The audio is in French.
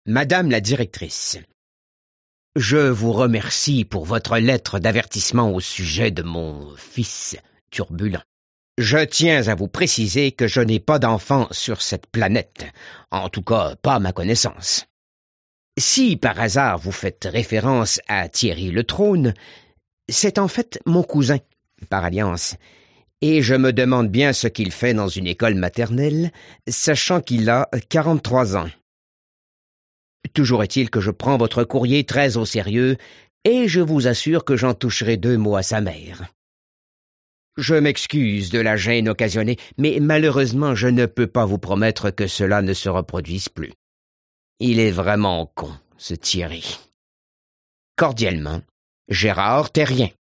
Madame la directrice, je vous remercie pour votre lettre d'avertissement au sujet de mon fils turbulent. Je tiens à vous préciser que je n'ai pas d'enfant sur cette planète, en tout cas pas à ma connaissance. Si par hasard vous faites référence à Thierry Le Trône, c'est en fait mon cousin, par alliance, et je me demande bien ce qu'il fait dans une école maternelle, sachant qu'il a 43 ans. Toujours est-il que je prends votre courrier très au sérieux, et je vous assure que j'en toucherai 2 mots à sa mère. Je m'excuse de la gêne occasionnée, mais malheureusement je ne peux pas vous promettre que cela ne se reproduise plus. Il est vraiment con, ce Thierry. Cordialement, Gérard Terrien.